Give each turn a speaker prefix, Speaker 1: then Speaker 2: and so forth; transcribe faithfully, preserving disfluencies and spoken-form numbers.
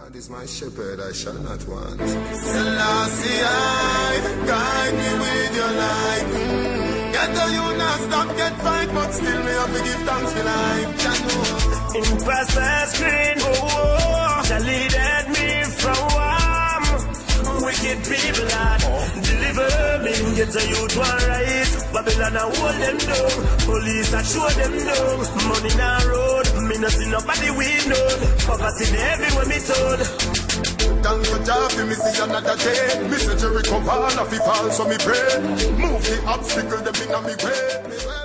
Speaker 1: God is my shepherd, I shall not want.
Speaker 2: Selassie, I guide me with your light. Get the you not stop, get fight, but still me have to give thanks for life.
Speaker 3: In past the screen, oh, oh, that leaded me from warm. Wicked people that deliver me, get the youth one right. Babylon a hold them down, police a show them down. Money in a road, me not see nobody we know. Poverty everywhere me told.
Speaker 2: Thank you, Jah, for me see another day. Me say Jericho fall, if he fall, so me pray. Move the obstacle, them in a me way.